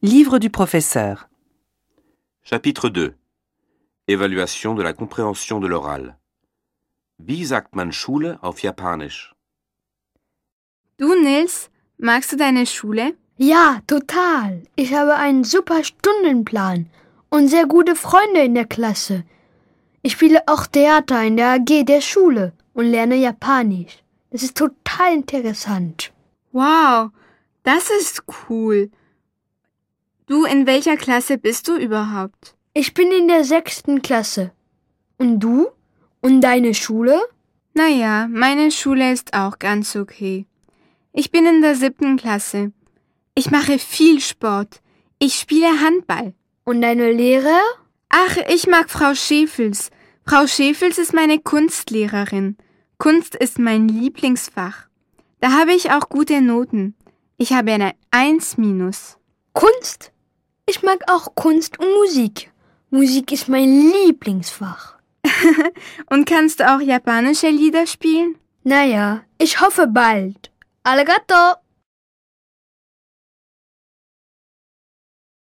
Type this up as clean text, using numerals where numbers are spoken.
Livre du professeur. Chapitre 2. Évaluation de la compréhension de l'oral. Wie sagt man Schule auf Japanisch? Du, Nils, magst du deine Schule? Ja, total. Ich habe einen super Stundenplan und sehr gute Freunde in der Klasse. Ich spiele auch Theater in der AG der Schule und lerne Japanisch. Das ist total interessant. Wow, das ist cool. Du, in welcher Klasse bist du überhaupt? Ich bin in der 6. Klasse. Und du? Und deine Schule? Naja, meine Schule ist auch ganz okay. Ich bin in der 7. Klasse. Ich mache viel Sport. Ich spiele Handball. Und deine Lehrer? Ach, ich mag Frau Schäfels. Frau Schäfels ist meine Kunstlehrerin. Kunst ist mein Lieblingsfach. Da habe ich auch gute Noten. Ich habe eine 1-. Kunst? Ich mag auch Kunst und Musik. Musik ist mein Lieblingsfach. Und kannst du auch japanische Lieder spielen? Naja, ich hoffe bald. Arigato!